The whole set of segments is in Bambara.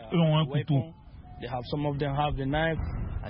eux ont un couteau. Some of them have the knife.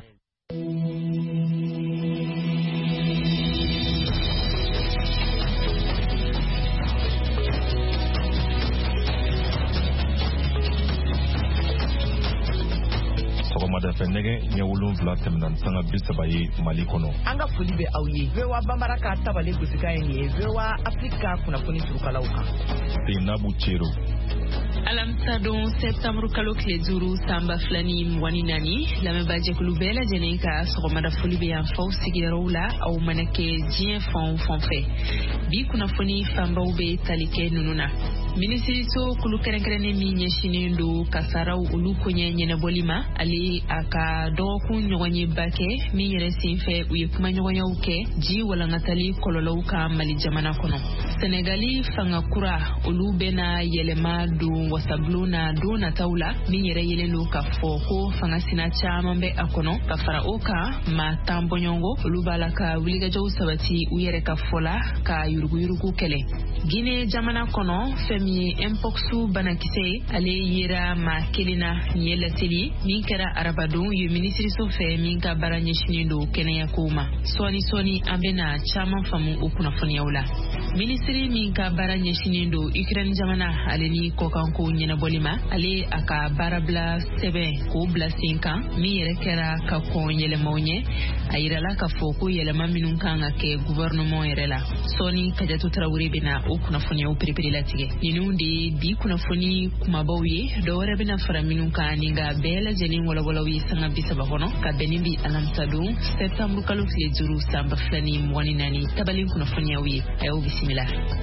Sɔgɔmada fɛ nɛgɛ ɲɛ 7 tɛmɛna sanga 30 Mali kɔnɔ. An ka foli bɛ aw ye. VOA Bambara ka tabale gosika ye VOA Afrika kunnafoni turukalaw kan. Seinabu Chero. Alamsadon septembre kalo tile 5 samba filani 24 lamɛnbaajɛkulu bɛɛ lajɛlen ka sɔgɔmada foli bɛ yan faw sigiyɔrɔw la aw mana kɛ diɲɛ fan fɛ bi kunnafoni fanbaw bɛ tali kɛ ninnu na. Minisiriso kulu kɛrɛnkɛrɛnnen min ɲɛsinen don kasaraw olu koɲɛ ɲɛnɛbɔli ma ale a ka dɔgɔkun ɲɔgɔnyeba kɛ min yɛrɛ senfɛ u ye kuma ɲɔgɔnyaw kɛ ji walankatali kɔlɔlɔw ka Mali jamana kɔnɔ. Senegali fanga kura olu bɛna yɛlɛma don wasabulon na don nataw la min yɛrɛ yelen don ka fɔ ko fanga sina caman bɛ a kɔnɔ ka fara o kan maa tan bɔɲɔngo olu b'a la ka wulikajɔw sabati u yɛrɛ ka fɔla ka yuruguyurugu kɛlɛ. Guinée jamana kɔnɔ fɛn min ye mpox banakisɛ ale yera maa kelen na nin ye laseli min kɛra arabadon ye minisiriso fɛ min ka baara ɲɛsinen don kɛnɛyakow ma. Sɔɔni an bɛna caman faamu o kunnafoniyaw la. Minisiri min ka baara ɲɛsinen don Ukraine jamana ale ni kɔkanko ɲɛnabɔli ma ale a ka baara bila sɛbɛn k'o bila sen kan min yɛrɛ kɛra ka kɔn yɛlɛmaw ɲɛ a yirala ka fɔ ko yɛlɛma minnu kan ka kɛ gouvernement yɛrɛ la. Sɔɔni Kajatu Tarawele bɛna o kunnafoniyaw perepere latigɛ. Ninnu de ye bi kunnafoni kumabaw ye dɔwɛrɛ bɛna fara minnu kan ni nka bɛɛ lajɛlen walawalaw ye sanga 30 kɔnɔ ka bɛn ni bi alamsadon septembre kalo tile 5 sanba 24 tabalen kunnafoniyaw ye a y'o bisimila.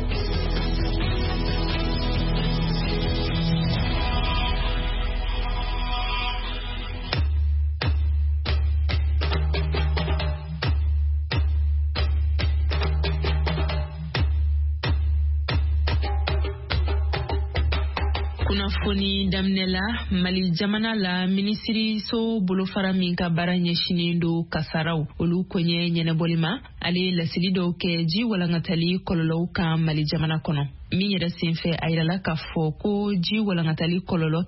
Kunnafoni daminɛla Mali jamana la minisiriso bolofara min ka baara ɲɛsinen don kasaraw olu koɲɛ ɲɛnɛbɔli ma ale laseli dɔw kɛ ji walankatali kɔlɔlɔw kan Mali jamana kɔnɔ. Min yɛrɛ senfɛ a yirala ka fɔ ko ji walankatali kɔlɔlɔ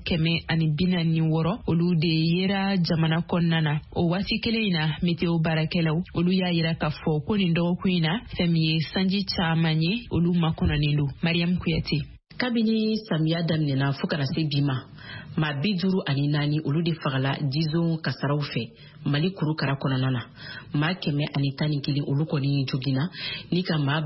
146 olu de yera jamana kɔnɔna na. O waati kelen in na météo baarakɛlaw olu y'a yira ka fɔ ko nin dɔgɔkun in na fɛn min ye sanji caman ye olu makɔnɔnen don. Mariam Kuyate. Kabini samiya daminɛna fo kana se bi ma maa 54 olu de fagala jizon kasaraw fɛ Mali kurukara kɔnɔna na. Maa 111 olu kɔni jogina ni ka maa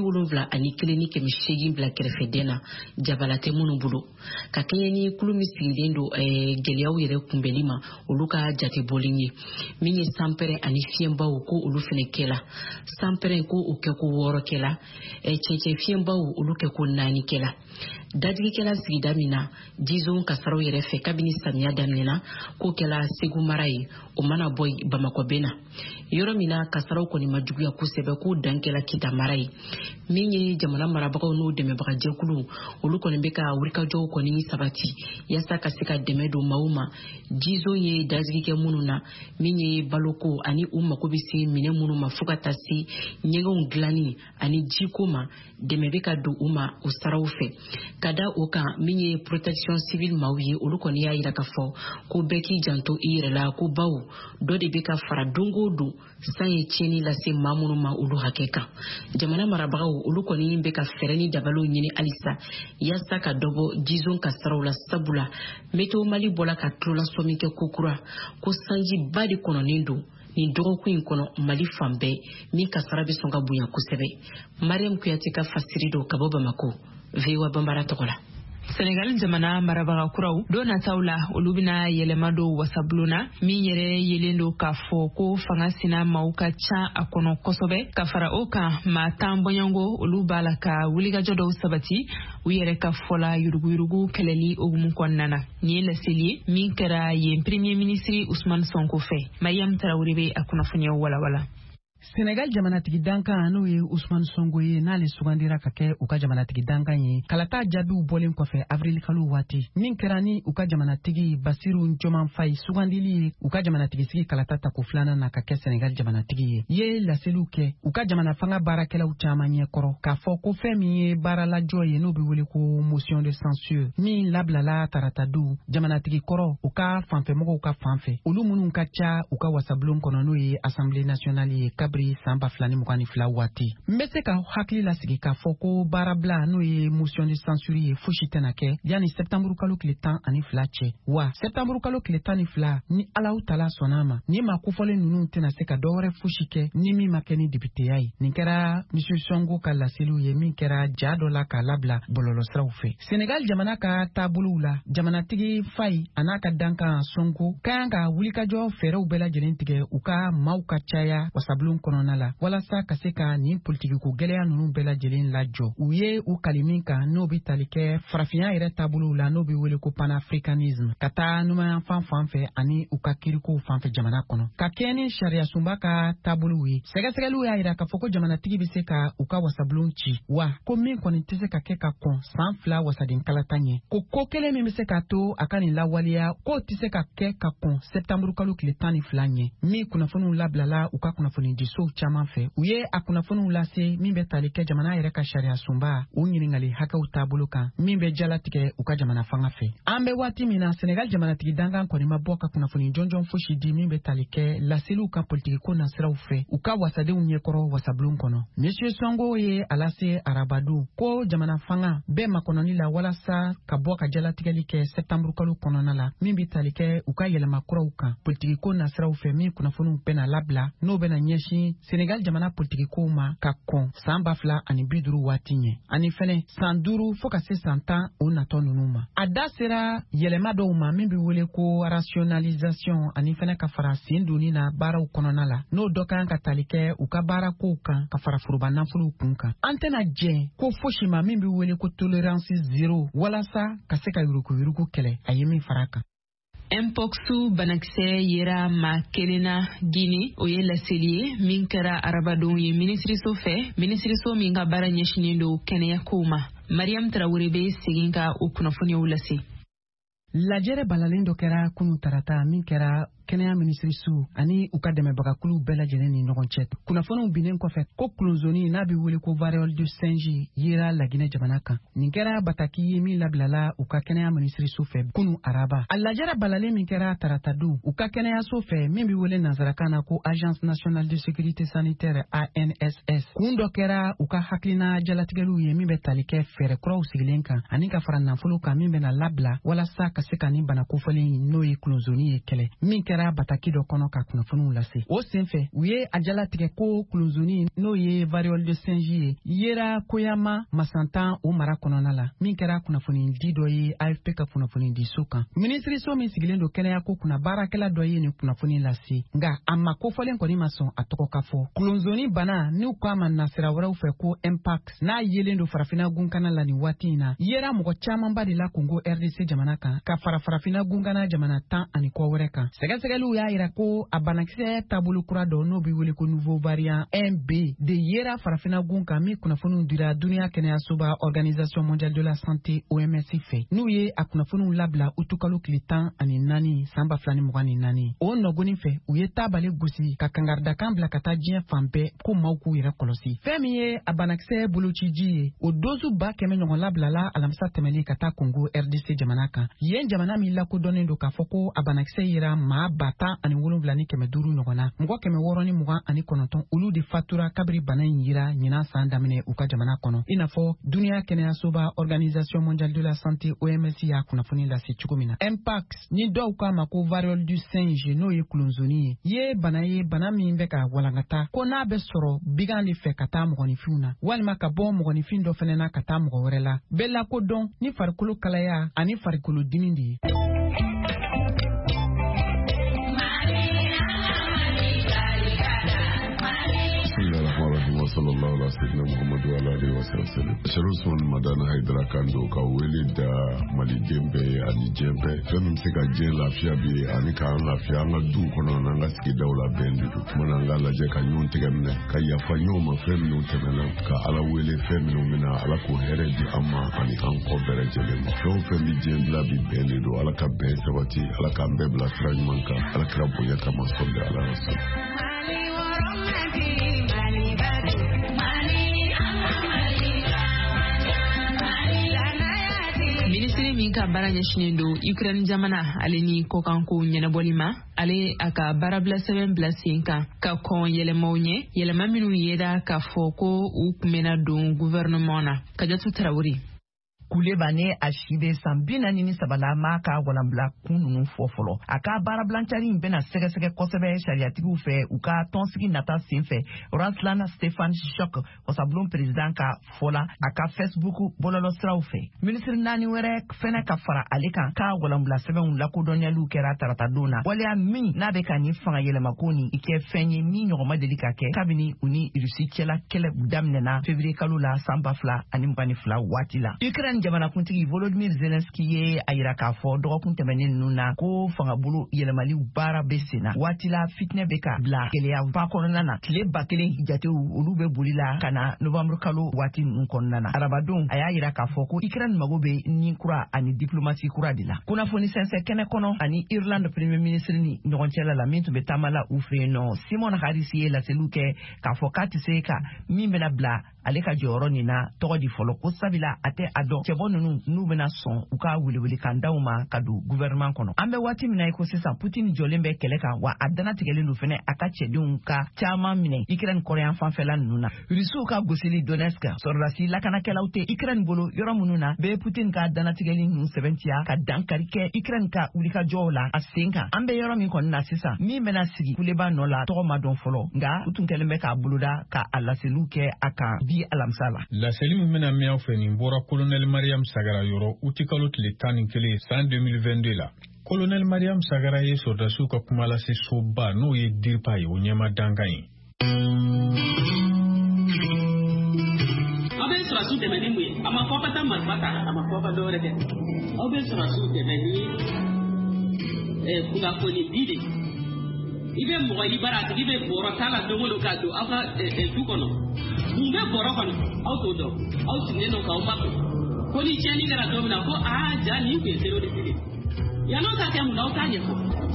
71 ni 800 bila kɛrɛfɛden na jabala tɛ minnu bolo. Ka kɛɲɛ ni kulu min sigilen don gɛlɛyaw yɛrɛ kunbɛli ma olu ka jate bɔlen ye min ye sanpɛrɛn ani fiɲɛbaw ko olu fɛnɛ kɛla. Sanpɛrɛn ko o kɛ ko 6 kɛla cɛncɛn fiɲɛbaw olu kɛ ko 4 kɛla. Dadigikɛla sigida min na jizon kasaraw yɛrɛ fɛ kabini samiya daminɛna ko kɛla Segu mara ye o mana bɔ Bamakɔ bena. Yɔrɔ min na kasaraw kɔni ma juguya kosɛbɛ ko dankɛla Kita mara ye min ye jamana marabagaw n'o dɛmɛbaga jɛkulu olu kɔni bɛ ka wulikajɔw kɔni sabati yasa ka se ka dɛmɛ don maaw ma. Jizon ye dadigikɛ minnu na min ye baloko ani u mako bɛ se minɛ minnu ma fo ka taa se ɲɛgɛnw dilanni ani jiko ma dɛmɛ bɛ ka don u ma o saraw fɛ. Ka da o kan min ye protection civile maaw ye olu kɔni y'a yira ka fɔ ko bɛɛ k'i janto i yɛrɛ la ko baw dɔ de bɛ ka fara dongo don san ye tiɲɛni lase maa minnu ma olu hakɛ kan. Jamana marabagaw olu kɔni bɛ ka fɛɛrɛ ni dabaliw ɲini halisa yasa ka dɔbɔ jizon kasaraw la sabula météo Mali bɔla ka tulolasɔmi kɛ kokura ko sanji ba de kɔnɔnen don nin dɔgɔkun in kɔnɔ Mali fan bɛɛ min kasara bɛ sɔn ka bonya kosɛbɛ. Mariam Kuyate ka fasiri do ka bɔ Bamako. VOA Bambara tɔgɔ la. Senegal jamana marabaga kuraw don nataw la olu bɛna yɛlɛma don wasabulona min yɛrɛ yelen don k'a fɔ ko fanga sina maaw ka ca a kɔnɔ kosɛbɛ ka fara o kan maa 10 bɔɲɔngo olu b'a la ka wulikajɔ dɔw sabati u yɛrɛ ka fɔla yuruguyurugu kɛlɛli ogumu kɔnɔna na. Nin ye laseli ye min kɛra yen premier ministre Ousmane Sonko fɛ. Mariam Tarawele bɛ a kunnafoniyaw walawala. Senegal jamanatigi dankan n'o ye Ousmane Sonko ye n'ale sugandira ka kɛ u ka jamanatigi dankan ye kalata jaabiw bɔlen kɔfɛ avril kalo waati min kɛra ni u ka jamanatigi Basiru Diomaye Faye sugandili ye u ka jamanatigi sigi kalata tako filanan na ka kɛ Senegal jamanatigi ye laseliw kɛ u ka jamana fanga baarakɛlaw caman ɲɛkɔrɔ k'a fɔ ko fɛn min ye baaralajɔ ye n'o bɛ wele ko motion de censure min labilala taratadu jamanatigi kɔrɔ u ka fanfɛmɔgɔw ka fanfɛ olu minnu ka ca u ka wasabulon kɔnɔ n'o ye Assemblée nationale ye kabiri san 2022 waati n bɛ se ka hakili lasigi k'a fɔ ko baarabila n'o ye motion de censure ye fosi tɛna kɛ yanni septembre kalo tile 12 cɛ wa septembre kalo tile 12 ni Alahu Taala sɔnna a ma ni ma kofɔlen ninnu tɛna se ka dɔwɛrɛ fosi kɛ ni min ma kɛ ni députéya ye nin kɛra monsieur Sonko ka laseliw ye min kɛra ja dɔ la k'a labila bɔlɔlɔsiraw fɛ Senegal jamana ka taabolow la jamanatigi Faye a n'a ka dankan Sonko ka kan ka wulikajɔ fɛɛrɛw bɛɛ lajɛlen tigɛ u ka maaw ka caya wasabulon kɔnɔna la walasa ka se ka nin politikiko gɛlɛya ninnu bɛɛ lajɛlen lajɔ u ye u kali min kan n'o bɛ tali kɛ farafinya yɛrɛ taabolow la n'o bɛ wele ko panafricanisme ka taa numanyanfan fan fɛ ani u ka kirikow fan fɛ jamana kɔnɔ ka kɛ ni sariya sunba ka taabolow ye sɛgɛsɛgɛliw y'a jira k'a fɔ ko jamanatigi bɛ se ka u ka wasabulon ci wa ko min kɔni tɛ se ka kɛ ka kɔn san 2 wasaden kalata ɲɛ ko kelen min bɛ se ka to a ka nin lawaleya k'o tɛ se ka kɛ ka kɔn septembre kalo tile 12 ɲɛ min kunnafoniw labilala u ka kunnafoni disow caman fɛ u ye a kunnafoniw lase min bɛ tali kɛ jamana yɛrɛ ka sariya sunba u ɲiningali hakɛw taabolo kan min bɛ jalatigɛ u ka jamana fanga fɛ an bɛ waati min na Senegal jamanatigi dankan kɔni ma bɔ ka kunnafoni jɔnjɔn fosi di min bɛ tali kɛ laseliw ka politikiko nasiraw fɛ u ka wasadenw ɲɛkɔrɔ wasabulon kɔnɔ monsieur Sonko ye a lase arabadu ko jamana fanga bɛɛ makɔnɔni la walasa ka bɔ ka jalatigɛli kɛ septembre kalo kɔnɔna la min bɛ tali kɛ u ka yɛlɛma kuraw kan politikiko nasiraw fɛ min kunnafoniw bɛna labila n'o bɛna ɲɛsin Senegal jamana politikikow ma ka kɔn san 2050 waati ɲɛ ani fɛnɛ san 5 fo ka se san 10 o natɔ ninnu ma a da sera yɛlɛma dɔw ma min bɛ wele ko rationalisation ani fɛnɛ ka fara sen donni na baaraw kɔnɔna la n'o dɔ kan ka tali kɛ u ka baarakow kan ka fara foroba nafolow kun kan an tɛna jɛn ko fosi ma min bɛ wele ko tolérance zéro walasa ka se ka yuruku kɛlɛ a ye min fara kan Mpoxu banakisɛ yera ma kelena Guinée o ye laseli ye min kɛra arabadon ye ministriso fɛ ministriso min ka baara ɲɛsinen do kɛnɛya kow ma Mariam Traoré bɛ segin ka o kunnafoniyaw lase lajɛrɛ balalen dɔ kɛra kunu tarata min kɛra kɛnɛya minisiriso ani u ka dɛmɛbagakulu bɛɛ lajɛlen ni ɲɔgɔn cɛ kunnafoniw binnen kɔfɛ ko kulonzoni n'a bɛ wele ko variole du singe yera Laginɛ jamana kan nin kɛra bataki ye min labilala u ka kɛnɛya minisiriso fɛ kunu araba a lajɛrɛ balalen min kɛra taratadu u ka kɛnɛyaso fɛ min bɛ wele nanzarakan na ko agence nationale de sécurité sanitaire ANSS kun dɔ kɛra u ka hakilina jalatigɛliw ye min bɛ tali kɛ fɛɛrɛ kuraw sigilen kan ani ka fara nafolo kan min bɛna labila walasa ka se ka nin bana kofɔlen n'o ye kulonzoni ye kɛlɛ min kɛra bataki dɔ kɔnɔ ka kunnafoniw lase o senfɛ u ye a jalatigɛ ko kulonzoni n'o ye variole de singe ye yera Koyama Masantan o mara kɔnɔna la min kɛra kunnafoni di dɔ ye AFP ka kunnafoni di so kan minisiriso min sigilen do kɛnɛya ko kunna baarakɛla dɔ ye nin kunnafoni lase nka a ma kofɔlen kɔni ma sɔn a tɔgɔ ka fɔ kulonzoni bana n'u ko a ma nasira wɛrɛw fɛ ko impact n'a yelen do farafina gunkana la nin waati in na yera mɔgɔ camanba de la Congo RDC jamana kan ka fara farafina gunkana jamana 10 ani kɔ wɛrɛ kan sɛgɛsɛgɛliw y'a yira ko a banakisɛ taabolo kura dɔ n'o bɛ wele ko nouveau variant 1B de yera farafina gun kan min kunnafoniw dira duniya kɛnɛyasoba organisation mondiale de la santé OMS fɛ n'u ye a kunnafoniw labila utukalo tile 14 san 2024 o nɔgɔnin fɛ u ye taabale gosi ka kangaridakan bila ka taa diɲɛ fan bɛɛ ko maaw k'u yɛrɛ kɔlɔsi fɛn min ye a banakisɛ bolociji ye o dozu 100 ɲɔgɔn labilala alamisa tɛmɛnen ka taa Congo RDC jamana kan yen jamana min lakodɔnnen do k'a fɔ ko a banakisɛ yera maa 17,500 ɲɔgɔn na mɔgɔ 629 olu de fatura kabiri bana in yira ɲinan san daminɛ u ka jamana kɔnɔ i n'a fɔ duniya kɛnɛyasoba organisation mondiale de la santé OMS y'a kunnafoni lase cogo min na impact ni dɔw k'a ma ko variole du singe n'o ye kulonzoni ye bana min bɛ ka walankata ko n'a bɛ sɔrɔ bigan de fɛ ka taa mɔgɔninfinw na walima ka bɔ mɔgɔninfin dɔ fɛnɛ na ka taa mɔgɔ wɛrɛ la bɛɛ lakodɔn ni farikolo kalaya ani farikolo dimi de ye وصلى الله على Sidna Muhammadu alaihi wasallam. Sharusun Madana Haidara Kando ka wele da Mali Jembe ani Jembe fenum se ka je lafiya bi ani ka lafiya nga du kono na nga sigi dawla bendu mana nga la je ka nyun tigamne ka ya fa nyoma femnu temena ka ala wele femnu mina ala ko here di amma ani an ko bere jele mo so femi jendla bi bendu ala ka be sabati ala ka be bla fraj manka ala krabo ya kama sonde ala rasul. Ministri min ka bara ɲɛsinen do Ukraine jamana ale ni kɔkanko ɲɛnabɔli ma ale a ka baarabila sɛbɛn bila sen kan ka kɔn yɛlɛmaw ɲɛ yɛlɛma minnu yera k'a fɔ ko u kun bɛna don gouvernement na Kajatu Tarawele. Kuleba ne a si be san 43 ma ka walanbila kun nunu fɔ fɔlɔ a ka baarabilancari in bɛna sɛgɛsɛgɛ kosɛbɛ sariyatigiw fɛ u ka tɔnsigi nata sen fɛ Ruslan Stefan Shok wasabulon president ka fɔla a ka Facebook bɔlɔlɔ siraw fɛ ministre naani wɛrɛ fɛnɛ ka fara ale kan ka walanbila sɛbɛnw lakodɔnyaliw kɛra taratadon na waleya min n'a bɛ ka ni fanga yɛlɛmako ni kɛ fɛn ye min ɲɔgɔnma deli ka kɛ kabini u ni Rusi cɛla kɛlɛ daminɛna février kalo la san 2022 waati la Ukraine jamanakuntigi Volodymyr Zelensky ye a yira k'a fɔ dɔgɔkun tɛmɛnen ninnu na ko fangabolo yɛlɛmaliw baara bɛ sen na waati la fitinɛ bɛ ka bila gɛlɛya ba kɔnɔna na tile 1000 jatew olu bɛ boli la ka na novembre kalo waati ninnu kɔnɔna na arabadon a y'a yira k'a fɔ ko Ukraine mago bɛ ni kura ani diplomasi kura de la kunnafoni sɛnsɛ kɛnɛ kɔnɔ ani Irlande premier ministre ni ɲɔgɔn cɛla la min tun bɛ taama la u fɛ yen nɔ Simon Harris ye laseliw kɛ k'a fɔ k'a tɛ se ka min bɛna bila ale ka jɔyɔrɔ nin na tɔgɔ di fɔlɔ ko sabila a tɛ a dɔn cɛbɔ ninnu n'u bɛna sɔn u ka welewele kan daw ma ka don gouvernement kɔnɔ an bɛ waati min na ko sisan Putin jɔlen bɛ kɛlɛ kan wa a danatigɛlen don fɛnɛ a ka cɛdenw ka caman minɛ Ukraine kɔrɔyan fanfɛla ninnu na Rusiw ka gosili Donetsk sɔrɔdasi lakanakɛlaw tɛ Ukraine bolo yɔrɔ minnu na bɛ Putin ka danatigɛli ninnu sɛbɛntiya ka dankari kɛ Ukraine ka wulikajɔw la a sen kan an bɛ yɔrɔ min kɔni na sisan min bɛna sigi kuleba nɔ la tɔgɔ ma dɔn fɔlɔ nka u tun kɛlen bɛ k'a boloda ka a laseliw kɛ a kan bi alamisa la laseli min bɛna mɛn aw fɛ nin bɔra Colonel Mariam Sagara yɔrɔ uti kalo tile 11 san 2022 la Colonel Mariam Sagara ye sɔrdasiw ka kuma lase soba n'o ye DIRPA ye o ɲɛma dankan ye aw bɛ sɔrɔsiw dɛmɛ ni mun ye a ma fɔ ka taa marifa ta a ma fɔ ka dɔwɛrɛ kɛ aw bɛ sɔrɔsiw dɛmɛ ni kunnafoni di de i bɛ mɔgɔ i bara a tigi bɛ bɔrɔ t'a la don o don k'a don aw ka du kɔnɔ mun bɛ bɔrɔ kɔnɔ aw t'o dɔn aw sigilen don k'aw ma ko ni tiɲɛni kɛra don min na ko ja nin tun ye terroriste de yan'o ka kɛ mun na aw t'a ɲɛfɔ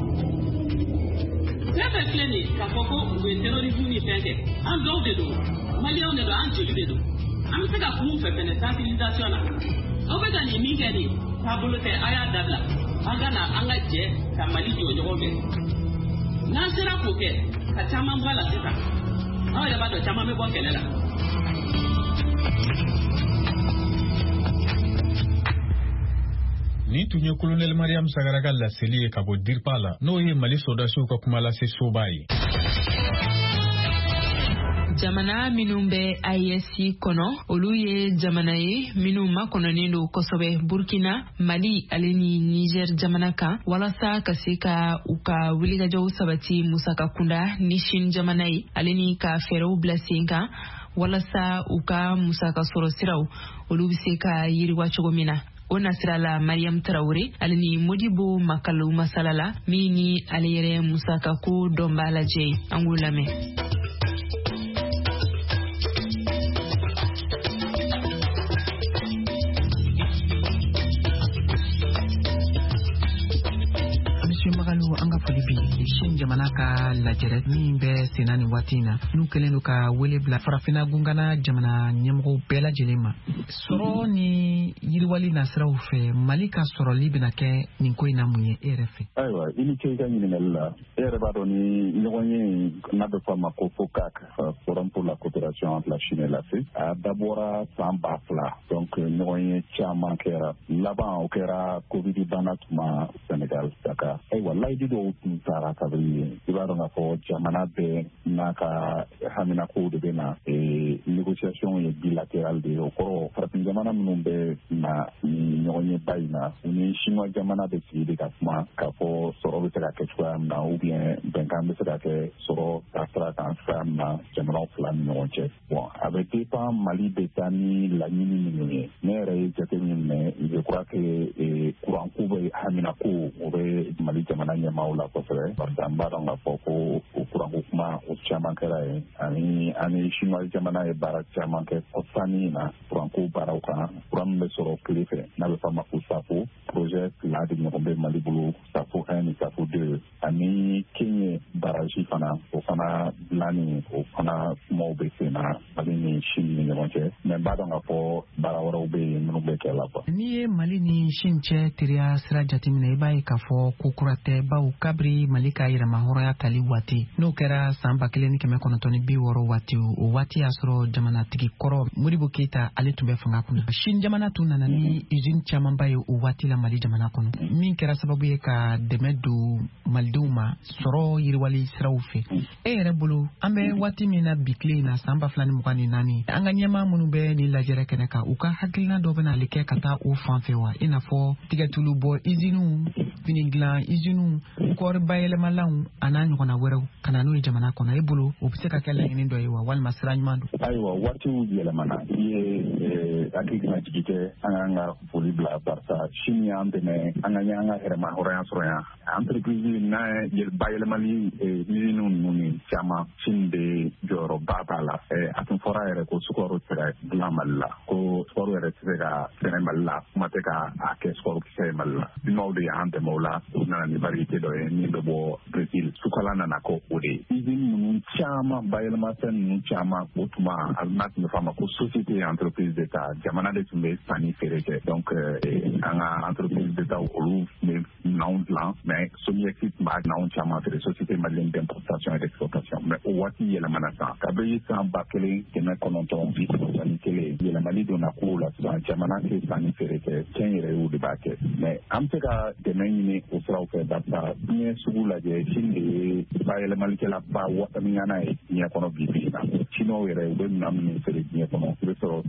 fɛn fɛn filɛ nin ye k'a fɔ ko u ye terrorisme ni fɛn kɛ an dɔw de don maliyɛnw de don an joli de don an bɛ se ka kun fɛ fɛnɛ sensibilisation na aw bɛ ka nin min kɛ nin taabolo tɛ a y'a dabila an ka na an ka jɛ ka Mali jɔ ɲɔgɔn fɛ n'an sera k'o kɛ ka caman bɔ a la sisan aw yɛrɛ b'a dɔn caman bɛ bɔ kɛlɛ la. Ni tun ye Colonel Mariam Sagara ka laseli ye ka bɔ DIRPA la n'o ye Mali sɔrdasiw ka kuma lase soba ye. Jamana minnu bɛ IEC kɔnɔ olu ye jamana ye minnu makɔnɔnen don kosɛbɛ Burkina, Mali ale ni Niger jamana kan walasa ka se ka u ka wulikajɔw sabati musaka kunda ni Chine jamana ye ale ni ka fɛɛrɛw bila sen kan walasa u ka musaka sɔrɔ siraw olu bɛ se ka yiriwa cogo min na. O nasira la Mariam Traoré ale ni Modibo Makalu Masalala min ni ale yɛrɛ musaka ko dɔn b'a lajɛ an k'o lamɛn. an ka foli bi Chine jamana ka lajɛrɛ min bɛ senna ni waati in na n'u kɛlen don ka wele bila farafinna gungana jamana ɲɛmɔgɔw bɛɛ lajɛlen ma sɔrɔ ni yiriwali nasiraw fɛ Mali ka sɔrɔli bɛna kɛ nin ko in na mun ye e yɛrɛ fɛ. Ayiwa i ni ce i ka ɲininkali la e yɛrɛ b'a dɔn ni ɲɔgɔn ye n'a bɛ fɔ a ma ko FOCAC Forum pour la coopération entre la Chine et l'Afrique a dabɔra san 2000 donc ɲɔgɔn ye caman kɛra laban o kɛra covid bana tuma Sénégal Dakar ayiwa layidu dɔw tun taara kabiri i b'a dɔn k'a fɔ jamana bɛɛ n'a ka haminakow de bɛ na négociation ye bilatéral de ye o kɔrɔ farafin jamana minnu bɛ na ni ɲɔgɔn ye ba in na u ni chinois jamana bɛ sigi de ka kuma k'a fɔ sɔrɔ bɛ se ka kɛ cogoya min na ou bien bɛnkan bɛ se ka kɛ sɔrɔ taasira kan cogoya min na jamanaw fila ni ɲɔgɔn cɛ. Bon a bɛ dépend Mali bɛ taa ni laɲini minnu ye. Ne yɛrɛ ye jateminɛ je crois que courant ko bɛ hamina ko o bɛ Mali jamana ɲɛmaaw la kosɛbɛ parce que an b'a dɔn k'a fɔ ko o courant ko kuma o caman kɛra yen ani chinois jamana ye baara caman kɛ kɔsani na courant ko baaraw kan courant min bɛ sɔrɔ tile fɛ n'a bɛ f'a ma ko SAFO projet fila de ɲɔgɔn bɛ Mali bolo SAFO 1 ni SAFO 2 ani Kenya barrage fana o fana dilanni o fana kumaw bɛ sen na Mali ni Chine ni ɲɔgɔn cɛ mais n b'a dɔn k'a fɔ baara wɛrɛw bɛ yen minnu bɛ kɛ la quoi. N'i ye Mali ni Chine cɛ teriya sira jateminɛ i b'a ye k'a fɔ ko kura tɛ bawo kabiri Mali ka yɛrɛma hɔrɔnya tali waati n'o kɛra san 1960 waati o waati y'a sɔrɔ jamanatigi kɔrɔ Modibo Keita ale tun bɛ fanga kunna. Chine jamana tun nana ni usine camanba ye o waati la Mali jamana kɔnɔ min kɛra sababu ye ka dɛmɛ don malidenw ma sɔrɔ yiriwali siraw fɛ. E yɛrɛ bolo an bɛ waati min na bi tile in na san 2024 an ka ɲɛmaa minnu bɛ ni lajɛrɛ kɛnɛ kan u ka hakilina dɔ bɛ nali kɛ ka taa o fan fɛ wa i n'a fɔ tigɛtulu bɔ usines fini dilan usines kɔɔri bayɛlɛmalanw a n'a ɲɔgɔnna wɛrɛw ka na n'o ye jamana kɔnɔ e bolo o bɛ se ka kɛ laɲini dɔ ye wa walima sira ɲuman don. Ayiwa waatiw yɛlɛmana i ye hakilina jigi kɛ an k'an ka foli bila barisa Chine y'an dɛmɛ an ka ɲɛ an ka hɛrɛma hɔrɔnya sɔrɔ yan entreprise n'a bayɛlɛmali usines ninnu ni caman Chine de jɔyɔrɔba b'a la a tun fɔra yɛrɛ ko sukaro tɛ se ka dilan Mali la ko sukaro yɛrɛ tɛ se ka sɛnɛ Mali la kuma tɛ ka a kɛ sukaro kisɛ ye Mali la Chinois de y'an dɛmɛ o la u nana ni variété dɔ ye min bɛ bɔ Brésil sukala nana kɔ o de ye usines ninnu caman bayɛlɛmafɛn ninnu caman o tuma a n'a tun bɛ f'a ma ko société entreprise d'État jamana de tun bɛ sanni feere kɛ donc an ka entreprise d'État olu bɛ minɛnw dilan mais Somiexi tun b'a minɛnw caman feere société malienne d'importation et d'exportation mais o waati yɛlɛmana san kabini san 1991 yɛlɛmali donna kow la sisan jamana tɛ sanni feere kɛ cɛn yɛrɛ y'o de b'a kɛ mais an bɛ se ka dɛmɛ ɲini o siraw fɛ barisa diɲɛ sugu lajɛ Chine de ye bayɛlɛmalikɛlaba wasamiyana ye diɲɛ kɔnɔ bi bi in na Chinois yɛrɛ u bɛ minɛn minnu feere diɲɛ kɔnɔ i bɛ sɔrɔ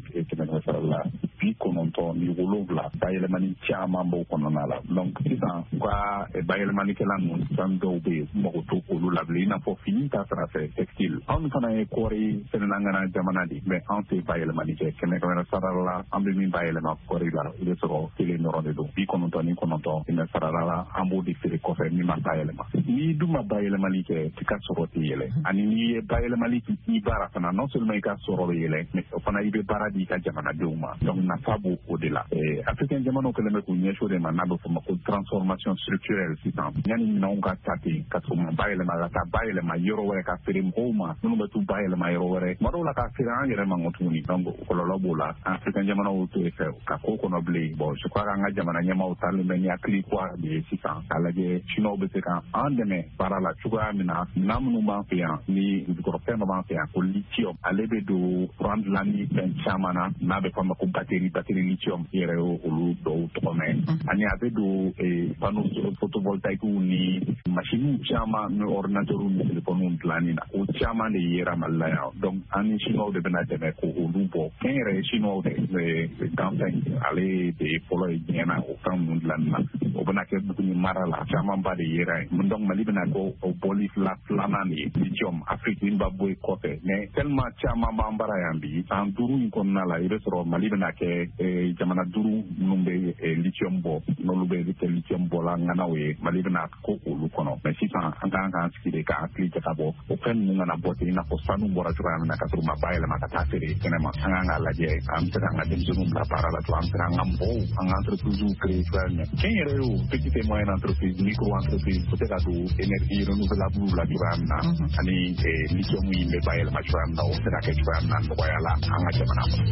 1997 bayɛlɛmani caman b'o kɔnɔna la donc sisan u ka bayɛlɛmalikɛla ninnu fɛn dɔw bɛ yen u mago to olu la bilen i n'a fɔ fini ta sira fɛ textile anw fana ye kɔɔri sɛnɛnangana jamana de mais anw tɛ bayɛlɛmani kɛ kɛmɛ sarara la an bɛ min bayɛlɛma kɔɔri la i bɛ sɔrɔ kelen dɔrɔn de don 99 kɛmɛ sarara la an b'o de feere kɔfɛ min ma bayɛlɛma n'i dun ma bayɛlɛmali kɛ i ka sɔrɔ tɛ yɛlɛ ani n'i ye bayɛlɛmali i baara fana non seulement i ka sɔrɔ bɛ yɛlɛ mais o fana i bɛ baara di i ka jamanadenw ma donc nafa b'o o de la africain jamanaw kɛlen bɛ k'u ɲɛsin o de ma n'a bɛ fɔ ma ko transformation structurelle sisan yanni minɛnw ka ta ten ka sɔrɔ ma bayɛlɛma ka taa bayɛlɛma yɔrɔ wɛrɛ ka feere mɔgɔw ma minnu bɛ t'u bayɛlɛma yɔrɔ wɛrɛ tuma dɔw la ka feere an yɛrɛ ma nkɔ tuguni donc kɔlɔlɔ b'o la africain jamanaw t'o fɛ ka ko kɔnɔ bilen bon je crois k'an ka jamana ɲɛmaaw talen bɛ ni hakili kura de ye sisan k'a lajɛ chinois bɛ se ka an dɛmɛ baara la cogoya min na minɛn minnu b'an fɛ yan ni jukɔrɔfɛn dɔ b'an fɛ yan ko lithium ale bɛ don courant dilanni fɛn caman na n'a bɛ fɔ ma ko batterie lithium i yɛrɛ olu dɔw tɔgɔ mɛn ani a bɛ don panneau photovoltaïque ni machine caman ni ordinateur ni téléphone dilanni na o caman de yera Mali la yan donc an ni chinois de bɛna dɛmɛ ko olu bɔ fɛn yɛrɛ ye chinois de ganfɛn ale de ye fɔlɔ ye diɲɛ na o fɛn ninnu dilanni na o bɛna kɛ Buguni mara la camanba de yera yen donc Mali bɛna kɛ o bɔli filanan de ye lithium Afrique min ba bɔ kɔfɛ mais tellement caman b'an bara yan bi san 5 in kɔnɔna la i bɛ sɔrɔ Mali bɛna kɛ jamana 5 minnu bɛ lithium bɔ n'olu bɛ kɛ lithium bɔla ŋanaw ye Mali bɛna ko olu kɔnɔ mais sisan an kan k'an sigi de ka hakili jakabɔ o fɛn ninnu kana bɔ ten i n'a fɔ sanu bɔra cogoya min na ka sɔrɔ ma bayɛlɛma ka taa feere kɛnɛma an kan k'a lajɛ an bɛ se k'an ka denmisɛnninw bila baara la cogo an bɛ se k'an ka mɔgɔw an ka entreprises créer cogoya min na tiɲɛ yɛrɛ ye o petite et moyenne entreprise micro entreprise o tɛ ka don énergie renouvelable la cogoya min na ani lithium in bɛ bayɛlɛma cogoya min na o bɛ se ka kɛ cogoya min na nɔgɔya la an ka jamana kɔnɔ.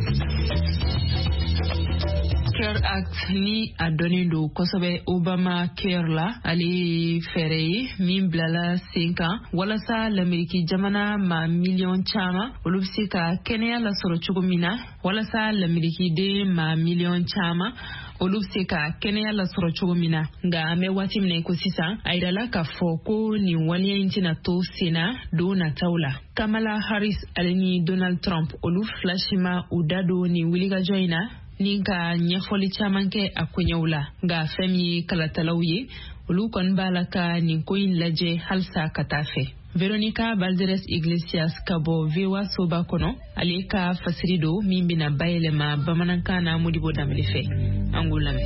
CARE Act ni a dɔnnen don kosɛbɛ Obama CARE la ale ye fɛɛrɛ ye min bilala sen kan walasa l'Ameriki jamana ma miliyɔn caman olu bɛ se ka kɛnɛya lasɔrɔ cogo min na walasa l'Amerikiden ma miliyɔn caman olu bɛ se ka kɛnɛya lasɔrɔ cogo min na nka an bɛ waati min na ko sisan a yirala k'a fɔ ko nin waleya in tɛna to sen na don nataw la Kamala Harris ale ni Donald Trump olu fila si ma u da don nin wulikajɔ in na ni ka ɲɛfɔli caman kɛ a koɲɛw la nka fɛn min ye kalatalaw ye olu kɔni b'a la ka nin ko in lajɛ halisa ka taa fɛ. Veronica Balderas Iglesias ka bɔ VOA soba kɔnɔ ale ka fasiri do min bɛna bayɛlɛma bamanankan na Modibo Dambele fɛ. An k'o lamɛn.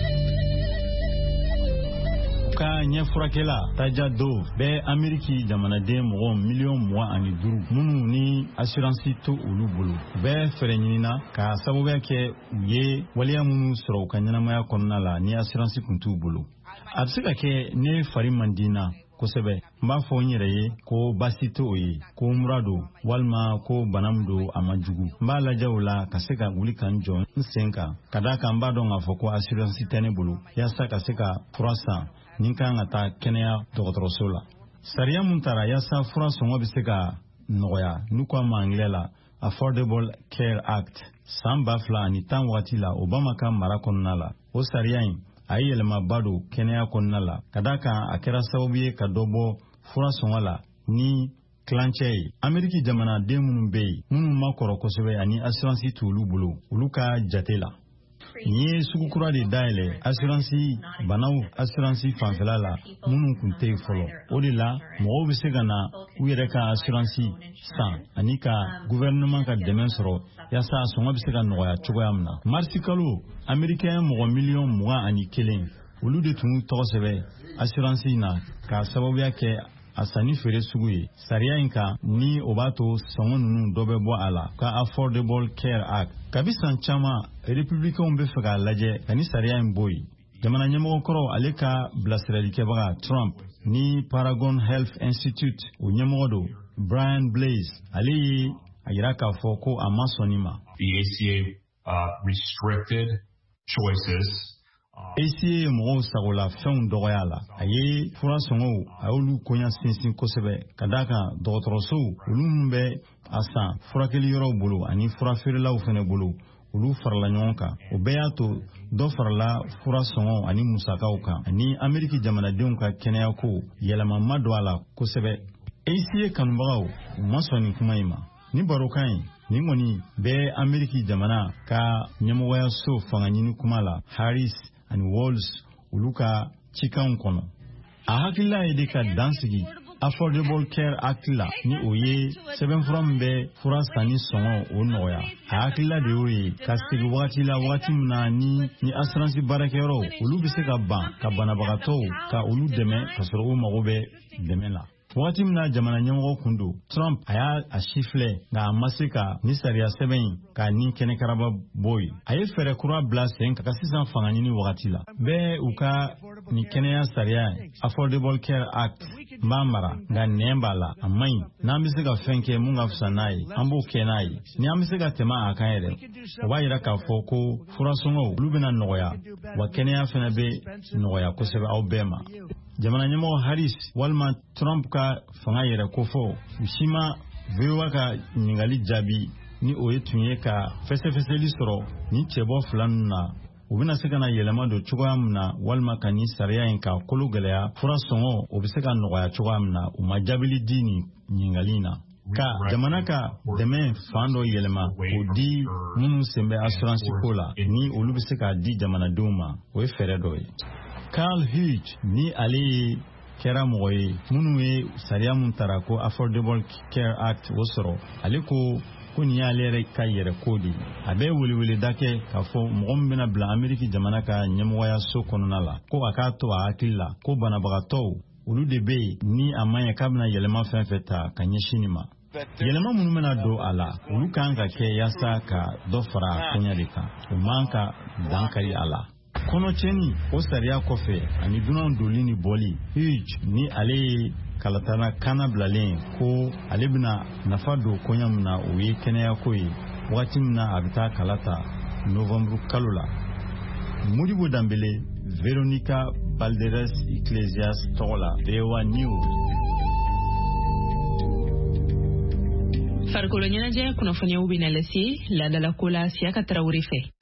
Ka ɲɛfurakɛla Taja Dove bɛ Ameriki jamanaden mɔgɔ miliyɔn 25 minnu ni assurance to olu bolo bɛ fɛrɛ ɲinina ka sababuya kɛ u ye waliya minnu sɔrɔ u ka ɲɛnamaya kɔnɔna la ni assurance kun t'u bolo. A bɛ se ka kɛ ne fari man dina kosɛbɛ n b'a fɔ n yɛrɛ ye ko basi tɛ o ye ko mura do walima ko bana min do a ma jugu n b'a lajɛ o la ka se ka wuli ka n jɔ n sen kan ka d'a kan n b'a dɔn k'a fɔ ko assurance tɛ ne bolo yaasa ka se ka fura san ni kan ka taa kɛnɛya dɔgɔtɔrɔso la. Sariya mun tara yaasa fura sɔngɔ bɛ se ka nɔgɔya n'u ko a ma angilɛ la Affordable Care Act san 2010 wagati la Obama ka mara kɔnɔna la. O sariya in a ye yɛlɛmaba don kɛnɛya kɔnɔna la ka d'a kan a kɛra sababu ye ka dɔ bɔ fura sɔngɔ la ni kilancɛ ye. Ameriki jamanaden minnu bɛ yen minnu ma kɔrɔ kosɛbɛ ani assurance t'olu bolo olu ka jate la. Nin ye sugu kura de dayɛlɛ assurance banaw assurance fanfɛla la minnu kun tɛ yen fɔlɔ. O de la mɔgɔw bɛ se ka na u yɛrɛ ka assurance san ani ka gouvernement ka dɛmɛ sɔrɔ yaasa a sɔngɔ bɛ se ka nɔgɔya cogoya min na. Marisi kalo Amerikɛn mɔgɔ miliyɔn 21 olu de tun tɔgɔ sɛbɛn assurance na ka sababuya kɛ a sanni feere sugu ye. Sariya in kan ni o b'a to sɔngɔ ninnu dɔ bɛ bɔ a la ka Affordable Care Act. Kabi san caman républicains bɛ fɛ k'a lajɛ ka ni sariya in bɔ yen. Jamana ɲɛmɔgɔ kɔrɔ ale ka bilasiralikɛbaga Trump ni Paragon Health Institute o ɲɛmɔgɔ do Brian Blaze ale ye a yira k'a fɔ ko a ma sɔn nin ma. The ACA restricted choices. ACA mɔgɔw sagola fɛnw dɔgɔya la. A ye fura sɔngɔw a y'olu koɲa sinsin kosɛbɛ ka d'a kan dɔgɔtɔrɔsow olu minnu bɛ a san furakɛli yɔrɔw bolo ani fura feerelaw fɛnɛ bolo olu farala ɲɔgɔn kan. O bɛɛ y'a to dɔ farala fura sɔngɔ ani musakaw kan ani Ameriki jamanadenw ka kɛnɛya ko yɛlɛma ma don a la kosɛbɛ. ACA kanubagaw u ma sɔn nin kuma in ma. Ni barokan in nin kɔni bɛ Ameriki jamana ka ɲɛmɔgɔyaso fanga ɲini kuma la Harris ani Walls olu ka cikanw kɔnɔ. A hakilila ye de ka dansigi Affordable Care Act la ni o ye sɛbɛnfura min bɛ fura sanni sɔngɔ o nɔgɔya. A hakilila de y'o ye ka segi wagati la wagati min na ni assurance baarakɛyɔrɔw olu bɛ se ka ban ka banabagatɔw ka olu dɛmɛ ka sɔrɔ u mago bɛ dɛmɛ la. Wagati min na jamana ɲɛmɔgɔ kun do Trump a y'a si filɛ nka a ma se ka ni sariya sɛbɛn in ka ni kɛnɛkaraba bɔ yen. A ye fɛɛrɛ kura bila sen ka sisan fanga ɲini wagati la. Bɛɛ u ka ni kɛnɛya sariya Affordable Care Act n b'a mara nka nɛn b'a la a man ɲi. N'an bɛ se ka fɛn kɛ mun ka fisa n'a ye an b'o kɛ n'a ye. Ni an bɛ se ka tɛmɛ a kan yɛrɛ o b'a yira k'a fɔ ko furasɔngɔw olu bɛna nɔgɔya wa kɛnɛya fana bɛ nɔgɔya kosɛbɛ aw bɛɛ ma. Jamana ɲɛmɔgɔ Harris walima Trump ka fanga yɛrɛ ko fɔ u si ma VOA ka ɲininkali jaabi ni o ye tun ye ka fɛsɛfɛsɛli sɔrɔ ni cɛbɔ fila ninnu na u bɛna se ka na yɛlɛma don cogoya min na walima ka ni sariya in ka kolo gɛlɛya fura sɔngɔ o bɛ se ka nɔgɔya cogoya min na u ma jaabili di nin ɲininkali in na. Ka jamana ka dɛmɛ fan dɔ yɛlɛma o di minnu sen bɛ assurance ko la ni olu bɛ se k'a di jamanadenw ma o ye fɛɛrɛ dɔ ye. Carl Hughes ni ale kɛra mɔgɔ ye minnu ye sariya mun tara ko Affordable Care Act o sɔrɔ ale ko nin y'ale yɛrɛ ka yɛrɛ ko de a bɛ weleweleda kɛ k'a fɔ mɔgɔ min bɛna bila Ameriki jamana ka ɲɛmɔgɔyaso kɔnɔna la ko a k'a to a hakili la ko banabagatɔw olu de bɛ yen ni a man ɲɛ k'a bɛna yɛlɛma fɛn fɛn ta ka ɲɛsin nin ma. Yɛlɛma minnu bɛna don a la olu kan ka kɛ yaasa ka dɔ fara koɲa de kan o man ka dankari a la. Kɔnɔcɛni o sariya kɔfɛ ani dunanw doli ni bɔli Hughes ni ale ye kalatana kana bilalen ko ale bɛna nafa don koɲa min na o ye kɛnɛya ko ye wagati min na a bɛ taa kala ta Novembre kalo la. Modibo Dambele, Veronica Balderas Iglesias tɔgɔ la VOA News. Farikolo ɲɛnajɛ kunnafoniyaw bɛna lase laadalako la Siyaka Tarawele fɛ.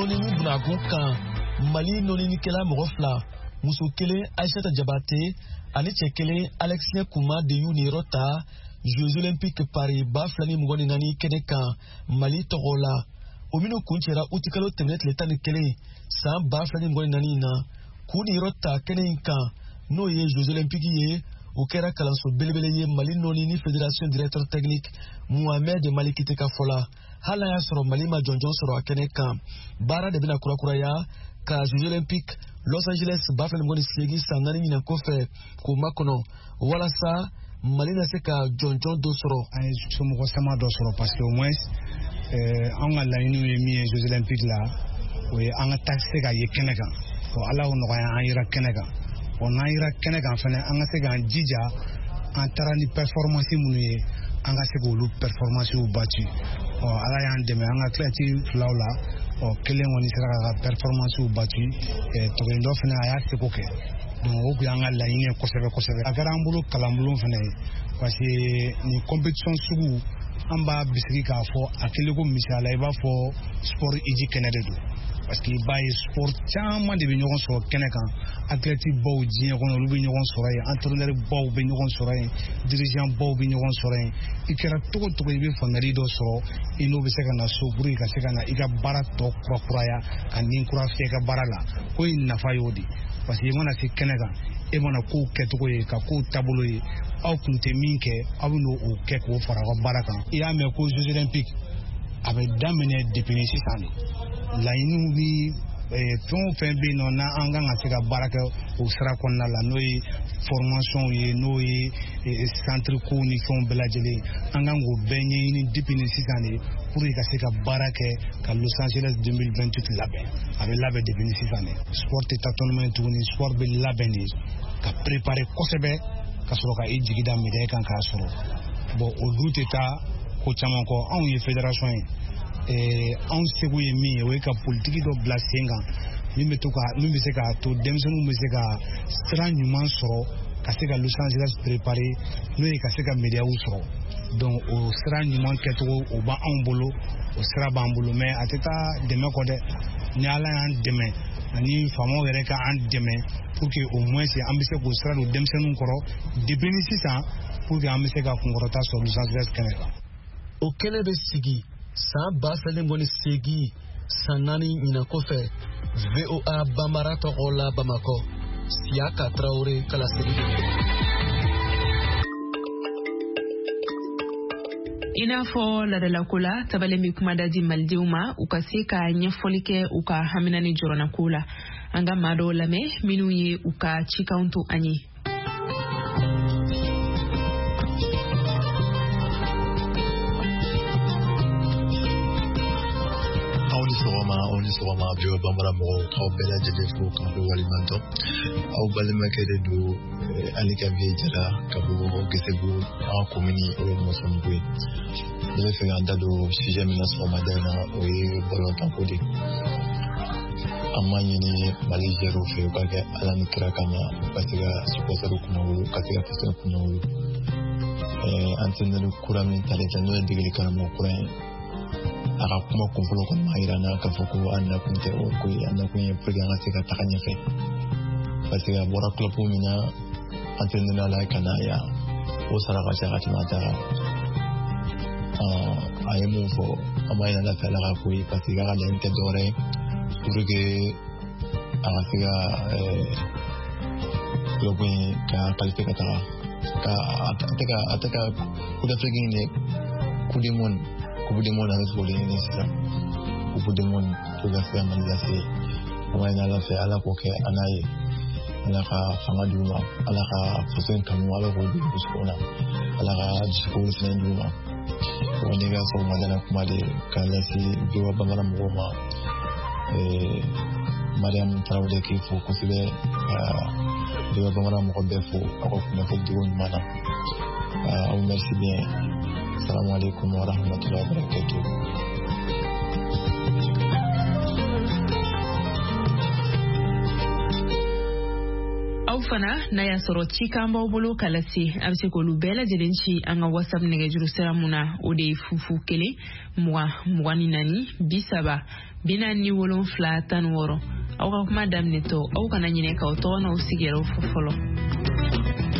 Kan Mali noninikɛla mɔgɔ fila muso kelen Aïssata Jabate ani cɛ kelen Alexien Kuma de y'u niyɔrɔ ta Jeux Olympiques Paris 2024 kɛnɛ kan Mali tɔgɔ la. O minnu kun cɛra uti kalo tɛmɛnen tile 11 san 2024 na k'u niyɔrɔ ta kɛnɛ in kan n'o ye Jeux Olympiques ye. O kɛra kalanso belebele ye Mali nɔni ni Fédération Directeur Technique Mohamed Mali Kite ka fɔ la. Hali y'a sɔrɔ Mali ma jɔnjɔn sɔrɔ a kɛnɛ kan. Baara de bɛna kurakuraya ka Jeux Olympiques Los Angeles 2028 san 4 ɲinan kɔfɛ k'o makɔnɔ walasa Mali na se ka jɔnjɔn dɔ sɔrɔ. An ye somɔgɔ sama dɔ sɔrɔ parce que au moins an ka laɲiniw ye min ye Jeux Olympiques la o ye an ka taa se ka ye kɛnɛ kan. Ala y'o nɔgɔya an yera kɛnɛ kan. N'an yera kɛnɛ kan fɛnɛ an ka se k'an jija an taara ni performance minnu ye an ka se k'olu performances bati. Ala y'an dɛmɛ an ka kilati filaw la kelen kɔni sera ka performances bati tɔgɔin dɔ fɛnɛ a y'a seko kɛ. Donc o kun y'an ka laɲini ye kosɛbɛ kosɛbɛ. A kɛra an bolo kalanbulon fɛnɛ ye parce que ni compétition sugu an b'a bisigi k'a fɔ a kelen ko misaliya i b'a fɔ sport hiji kɛnɛ de don. Parce que i b'a ye sport caman de bɛ ɲɔgɔn sɔrɔ kɛnɛ kan athlètes baw diɲɛ kɔnɔ olu bɛ ɲɔgɔn sɔrɔ yen entraîneurs baw bɛ ɲɔgɔn sɔrɔ yen dirigeants baw bɛ ɲɔgɔn sɔrɔ yen i kɛra cogo o cogo i bɛ faamuyali dɔ sɔrɔ i n'o bɛ se ka na so pour que ka se ka na i ka baara tɔ kurakuraya ka nin kura fiyɛ i ka baara la ko in nafa y'o de parce que i mana se kɛnɛ kan e mana kow kɛcogo ye ka kow taabolo ye aw kun tɛ min kɛ aw bɛ n'o kɛ k'o fara aw ka baara kan i y'a mɛn ko Jeux Olympiques a bɛ daminɛ depuis ni sisan de laɲiniw ni fɛn o fɛn bɛ yen nɔ n'an kan ka se ka baara kɛ o sira kɔnɔna la n'o ye formation ye n'o ye centre ko ni fɛnw bɛɛ lajɛlen an kan k'o bɛɛ ɲɛɲini depuis ni sisan de pour que ka se ka baara kɛ ka Los Angeles 2028 labɛn a bɛ labɛn depuis ni sisan de sport tɛ tâtonnement ye tuguni sport bɛ labɛn de ka préparer kosɛbɛ ka sɔrɔ ka i jigi da médaille kan k'a sɔrɔ bon o dun tɛ taa ko caman kɔ anw ye fédération ye anw segu ye min ye o ye ka politiki dɔ bila sen kan min bɛ se k'a to denmisɛnninw bɛ se ka sira ɲuman sɔrɔ ka se ka Los Angeles préparer n'o ye ka se ka médailles sɔrɔ donc o sira ɲuman kɛcogo o b'anw bolo o sira b'an bolo mais a tɛ taa dɛmɛ kɔ dɛ ni Ala y'an dɛmɛ ani faamaw yɛrɛ ka an dɛmɛ pour que au moins an bɛ se k'o sira don denmisɛnninw kɔrɔ depuis ni sisan pour que an bɛ se ka kunkɔrɔta sɔrɔ Los Angeles kɛnɛ kan. O kɛnɛ bɛ sigi san 2028 san 4 ɲinan kɔfɛ VOA Bambara tɔgɔ la Bamakɔ Siaka Traoré Kalaseri. I n'a fɔ ladalako la tabalen bɛ kuma da di malidenw ma u ka se ka ɲɛfɔli kɛ u ka haminani jɔrɔnako la an ka maa dɔw lamɛn minnu ye u ka cikanw to an ye. Aw ni sɔgɔma VOA Bambara mɔgɔw k'aw bɛɛ lajɛlen fo k'aw bɛ waliɲuman dɔn aw balimakɛ de don Ali Kabiye Jara ka bɔ Gesegu an komini o ye Mɔsɔnbugu ye ne bɛ fɛ k'an da don sujet min na sɔgɔmada in na o ye ballontanko de an m'a ɲini Mali joueurs fɛ u ka kɛ Ala ni kira kama u ka se ka supporters kunnawolo ka se ka fasow kunnawolo entraîneur kura min talen filɛ n'o ye degeli karamɔgɔ kura ye a ka kuma kunfɔlɔ kɔni m'a yira n na k'a fɔ ko an nakun tɛ o ko ye an nakun ye pour que an ka se ka taga ɲɛfɛ parce que a bɔra club min na entraîneur la ka na yan o sara ka ca ka tɛmɛ a ta kan a ye mun fɔ an b'a ɲini Ala fɛ Ala ka ko ye parce que a ka laɲini tɛ dɔwɛrɛ ye pour que a ka se ka club in ka qualifier ka taga a tɛ ka Coupe d'Afrique in dɛ Coupe du monde a bɛ fɔ de ɲini sisan Coupe du monde pour que se ka Mali lase an b'a ɲini Ala fɛ Ala k'o kɛ an n'a ye Ala ka fanga d'u ma Ala ka faso in kanu Ala k'o don dusukun na Ala ka dusukun fɛnɛ d'u ma o ne ka sɔgɔmada la kuma de k'a lase VOA Bambara mɔgɔw ma Mariam Traoré k'i fo kosɛbɛ ka VOA Bambara mɔgɔ bɛɛ fo aw ka kunnafoni dicogo ɲuman na aw merci bien assalamu alaikum wa rahmatullahi wa barakatuh. Aw fana n'a y'a sɔrɔ cikan b'aw bolo k'a lase a bɛ se k'olu bɛɛ lajɛlen ci an ka WhatsApp nɛgɛjuru sira mun na o de ye 00 20 24 30 47 16. Aw ka kuma daminɛtɔ aw kana ɲinɛ k'aw tɔgɔ n'aw sigiyɔrɔ fɔ fɔlɔ.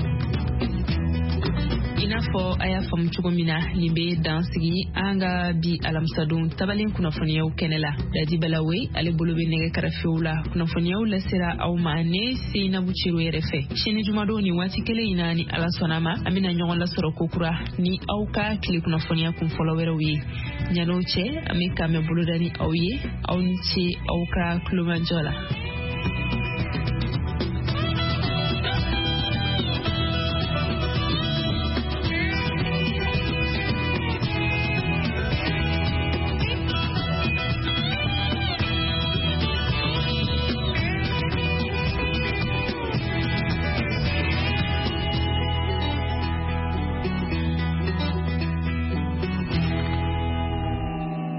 inafo aya fam chugomina limbe dansigi anga bi alamsadun tabalin kunafoniya kenela dadi balawe ale bolobe nege karafiola kunafoniya la sira au mane sina buchiru yerefe shini jumado ni wati kele inani ala sonama amina nyon la soro kokura ni auka kile kunafoniya kun followera wi nyanoche amika me bolodani auye au niche auka klumanjola